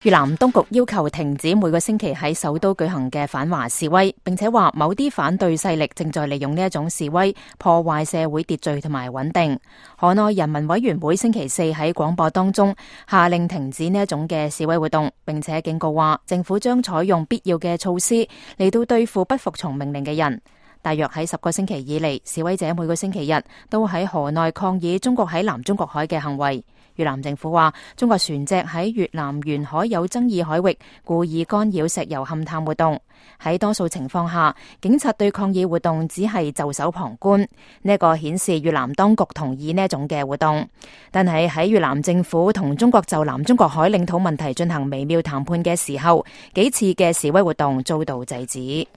越南當局要求停止每個星期喺首都舉行嘅反華示威，並且話某啲反對勢力正在利用呢一種示威破壞社會秩序同埋穩定。河內人民委員會星期四喺廣播當中下令停止呢一種嘅示威活動，並且警告話政府將採用必要嘅措施嚟到對付不服從命令嘅人。大約喺10個星期以嚟，示威者每個星期日都喺河內抗議中國喺南中國海嘅行為。越南政府話，中國船隻喺越南沿海有爭議海域故意干擾石油勘探活動。喺多數情況下，警察對抗議活動只係袖手旁觀。呢個顯示越南當局同意呢一種嘅活動。但係喺越南政府同中國就南中國海領土問題進行微妙談判嘅時候，幾次嘅示威活動遭到制止。